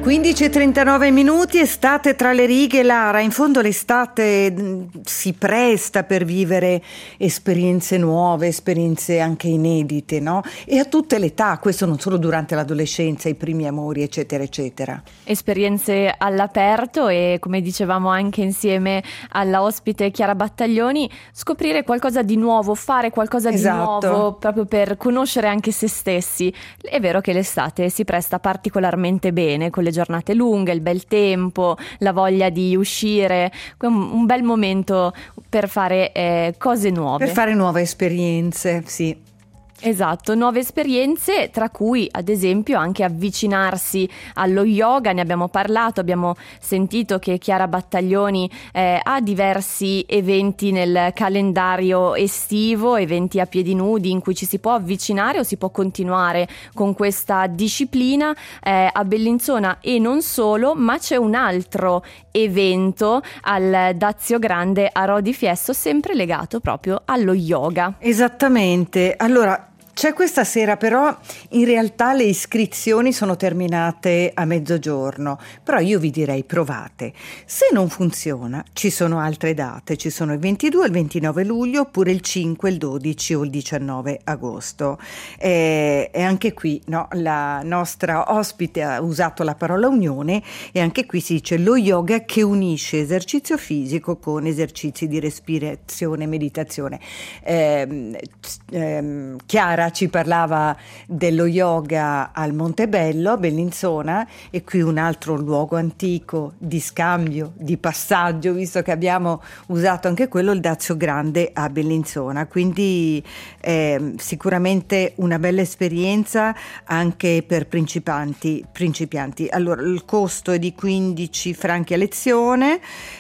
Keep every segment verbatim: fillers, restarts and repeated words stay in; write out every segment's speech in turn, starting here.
quindici e trentanove minuti, estate tra le righe, Lara. In fondo l'estate si presta per vivere esperienze nuove, esperienze anche inedite, no? E a tutte le età, questo non solo durante l'adolescenza, i primi amori, eccetera, eccetera. Esperienze all'aperto e, come dicevamo anche insieme alla ospite Chiara Battaglioni, scoprire qualcosa di nuovo, fare qualcosa Esatto. di nuovo, proprio per conoscere anche se stessi. È vero che l'estate si presta particolarmente bene, con le giornate lunghe, il bel tempo, la voglia di uscire, un, un bel momento per fare eh, cose nuove. Per fare nuove esperienze, sì. Esatto, nuove esperienze, tra cui ad esempio anche avvicinarsi allo yoga. Ne abbiamo parlato, abbiamo sentito che Chiara Battaglioni eh, ha diversi eventi nel calendario estivo, eventi a piedi nudi in cui ci si può avvicinare o si può continuare con questa disciplina eh, a Bellinzona e non solo, ma c'è un altro evento al Dazio Grande a Rodi Fiesto, sempre legato proprio allo yoga. Esattamente, allora c'è questa sera, però in realtà le iscrizioni sono terminate a mezzogiorno, però io vi direi provate. Se non funziona ci sono altre date, ci sono il ventidue, il ventinove luglio, oppure il cinque, il dodici o il diciannove agosto. E, e anche qui, no, la nostra ospite ha usato la parola unione, e anche qui si dice lo yoga che unisce esercizio fisico con esercizi di respirazione e meditazione. Eh, ehm, Chiara ci parlava dello yoga al Montebello, a Bellinzona, e qui un altro luogo antico di scambio, di passaggio, visto che abbiamo usato anche quello, il Dazio Grande a Bellinzona. Quindi eh, sicuramente una bella esperienza anche per principianti. principianti. Allora, il costo è di quindici franchi a lezione,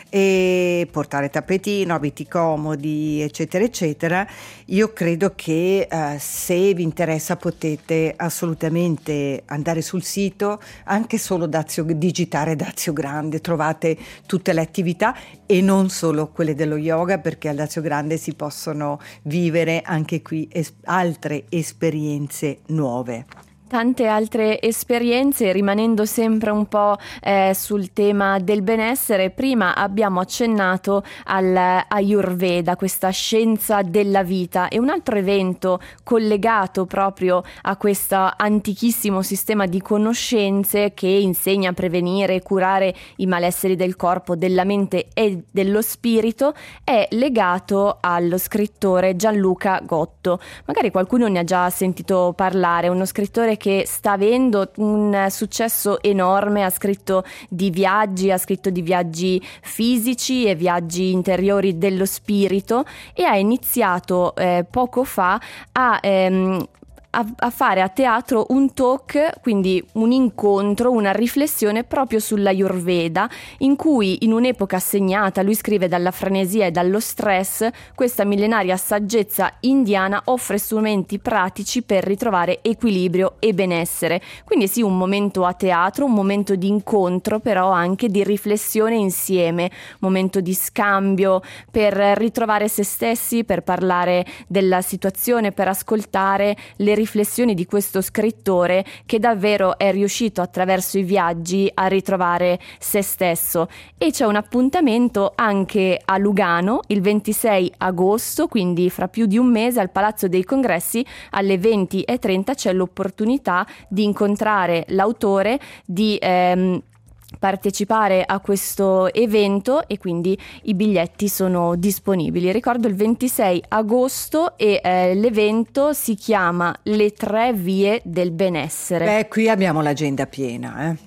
e portare tappetino, abiti comodi, eccetera, eccetera. Io credo che eh, se vi interessa potete assolutamente andare sul sito, anche solo Dazio, digitare Dazio Grande, trovate tutte le attività e non solo quelle dello yoga, perché al Dazio Grande si possono vivere anche qui es- altre esperienze nuove. Tante altre esperienze, rimanendo sempre un po' eh, sul tema del benessere. Prima abbiamo accennato all'Ayurveda, questa scienza della vita, e un altro evento collegato proprio a questo antichissimo sistema di conoscenze che insegna a prevenire e curare i malesseri del corpo, della mente e dello spirito è legato allo scrittore Gianluca Gotto. Magari qualcuno ne ha già sentito parlare, uno scrittore che sta avendo un successo enorme, ha scritto di viaggi, ha scritto di viaggi fisici e viaggi interiori dello spirito, e ha iniziato eh, poco fa a ehm, A, a fare a teatro un talk, quindi un incontro, una riflessione proprio sull'Ayurveda, in cui in un'epoca segnata, lui scrive, dalla frenesia e dallo stress, questa millenaria saggezza indiana offre strumenti pratici per ritrovare equilibrio e benessere. Quindi sì, un momento a teatro, un momento di incontro, però anche di riflessione insieme, momento di scambio per ritrovare se stessi, per parlare della situazione, per ascoltare le riflessioni di questo scrittore che davvero è riuscito attraverso i viaggi a ritrovare se stesso. E c'è un appuntamento anche a Lugano il ventisei agosto, quindi fra più di un mese, al Palazzo dei Congressi alle venti e trenta c'è l'opportunità di incontrare l'autore, di ehm, partecipare a questo evento, e quindi i biglietti sono disponibili. Ricordo il ventisei agosto, e eh, l'evento si chiama Le tre vie del benessere. Beh, qui abbiamo l'agenda piena, eh.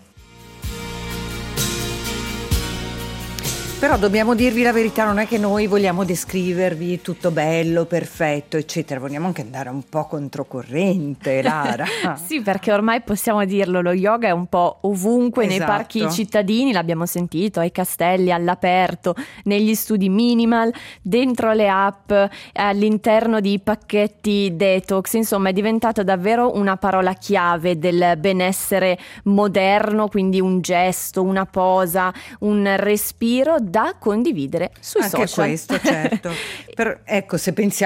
Però dobbiamo dirvi la verità, non è che noi vogliamo descrivervi tutto bello, perfetto, eccetera, vogliamo anche andare un po' controcorrente, Lara. Sì, perché ormai possiamo dirlo, lo yoga è un po' ovunque, esatto. Nei parchi cittadini, l'abbiamo sentito, ai castelli, all'aperto, negli studi minimal, dentro le app, all'interno di pacchetti detox, insomma è diventato davvero una parola chiave del benessere moderno, quindi un gesto, una posa, un respiro da condividere sui anche social. Questo, certo. Però, ecco, se pensiamo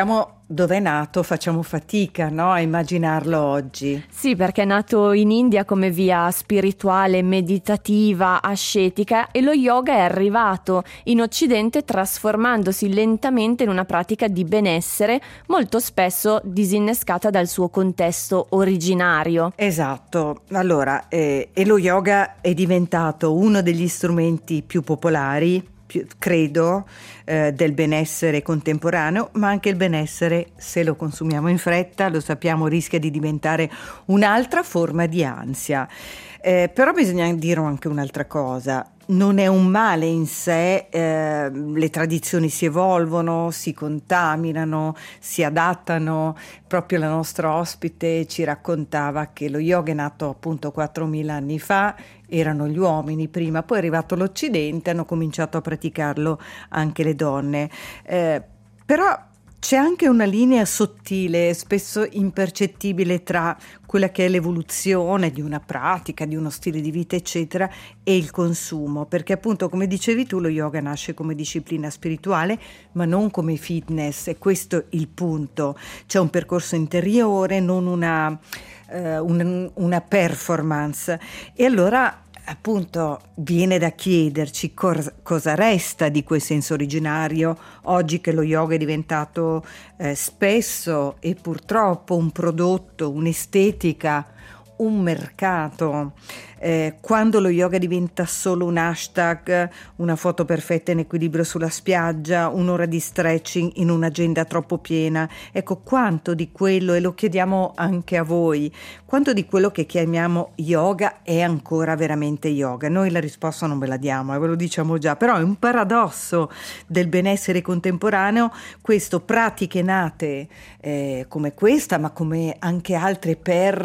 dove è nato facciamo fatica, no, a immaginarlo oggi. Sì, perché è nato in India come via spirituale, meditativa, ascetica, e lo yoga è arrivato in Occidente trasformandosi lentamente in una pratica di benessere, molto spesso disinnescata dal suo contesto originario. Esatto, allora, eh, e lo yoga è diventato uno degli strumenti più popolari, più, credo, eh, del benessere contemporaneo, ma anche il benessere, se lo consumiamo in fretta, lo sappiamo, rischia di diventare un'altra forma di ansia. Eh, però bisogna dire anche un'altra cosa. Non è un male in sé, eh, le tradizioni si evolvono, si contaminano, si adattano. Proprio la nostra ospite ci raccontava che lo yoga è nato appunto quattromila anni fa, erano gli uomini prima, poi è arrivato l'Occidente, hanno cominciato a praticarlo anche le donne. Eh, però c'è anche una linea sottile, spesso impercettibile, tra quella che è l'evoluzione di una pratica, di uno stile di vita, eccetera, e il consumo, perché appunto, come dicevi tu, lo yoga nasce come disciplina spirituale, ma non come fitness, e questo è il punto. C'è un percorso interiore, non una, eh, un, una performance. E allora appunto viene da chiederci cosa, cosa resta di quel senso originario oggi che lo yoga è diventato eh, spesso e purtroppo un prodotto, un'estetica, un mercato. Eh, quando lo yoga diventa solo un hashtag, una foto perfetta in equilibrio sulla spiaggia, un'ora di stretching in un'agenda troppo piena, ecco, quanto di quello, e lo chiediamo anche a voi, quanto di quello che chiamiamo yoga è ancora veramente yoga? Noi la risposta non ve la diamo, e eh, ve lo diciamo già, però è un paradosso del benessere contemporaneo questo, pratiche nate eh, come questa, ma come anche altre per,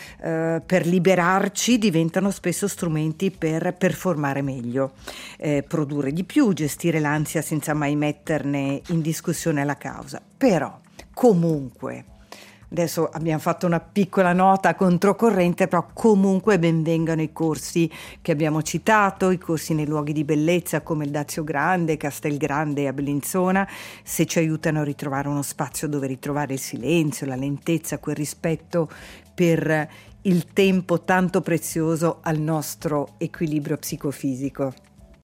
eh, per liberarci, diventano spesso strumenti per performare meglio, eh, produrre di più, gestire l'ansia senza mai metterne in discussione la causa. Però comunque, adesso abbiamo fatto una piccola nota controcorrente, però comunque benvengano i corsi che abbiamo citato, i corsi nei luoghi di bellezza come il Dazio Grande, Castel Grande e a Bellinzona, se ci aiutano a ritrovare uno spazio dove ritrovare il silenzio, la lentezza, quel rispetto per il tempo tanto prezioso al nostro equilibrio psicofisico.